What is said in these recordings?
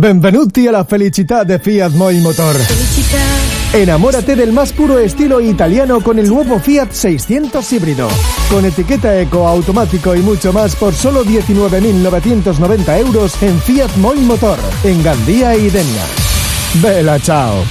Benvenuti alla felicità de Fiat Motor. Enamórate del más puro estilo italiano con el nuevo Fiat 600 híbrido. Con etiqueta eco, automático y mucho más por solo 19.990 euros en Fiat Motor, en Gandía y Denia. Bella ciao.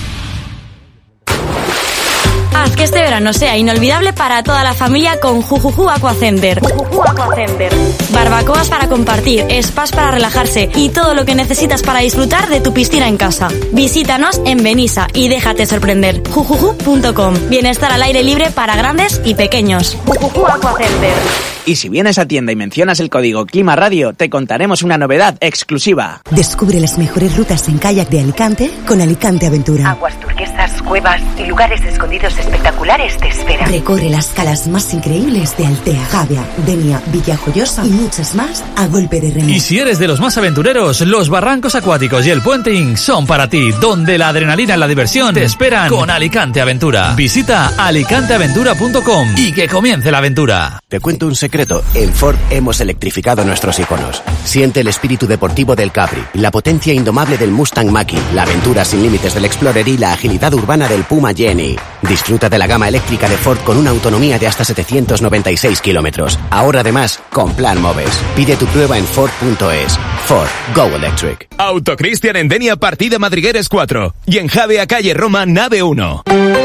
Haz que este verano sea inolvidable para toda la familia con Jujuju Aquacenter. Barbacoas para compartir, spas para relajarse y todo lo que necesitas para disfrutar de tu piscina en casa. Visítanos en Benissa y déjate sorprender. Jujuju.com. Bienestar al aire libre para grandes y pequeños. Jujuju Aquacenter. Y si vienes a tienda y mencionas el código Clima Radio, te contaremos una novedad exclusiva. Descubre las mejores rutas en kayak de Alicante con Alicante Aventura. Aguas turquesas, cuevas y lugares escondidos espectaculares te esperan. Recorre las calas más increíbles de Altea, Javea, Denia, Villajoyosa y muchas más a golpe de remo. Y si eres de los más aventureros, los barrancos acuáticos y el puenting son para ti, donde la adrenalina y la diversión te esperan con Alicante Aventura. Visita alicanteaventura.com y que comience la aventura. Te cuento un secreto. En Ford hemos electrificado nuestros iconos. Siente el espíritu deportivo del Capri, la potencia indomable del Mustang Mach-E, la aventura sin límites del Explorer y la agilidad urbana del Puma Jenny. Disfruta de la gama eléctrica de Ford con una autonomía de hasta 796 kilómetros. Ahora además con Plan Moves. Pide tu prueba en Ford.es. Ford. Go Electric. Autocristian en Denia, partida Madrigueres 4. Y en Javea, calle Roma, nave 1.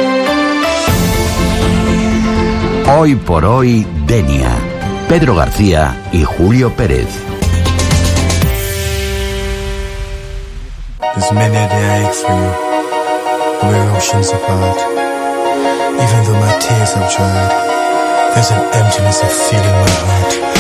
Hoy por hoy, Denia. Pedro García y Julio Pérez. There's many a day I ache for you, we're oceans apart. Even though my tears have dried, there's an emptiness I feel in my heart.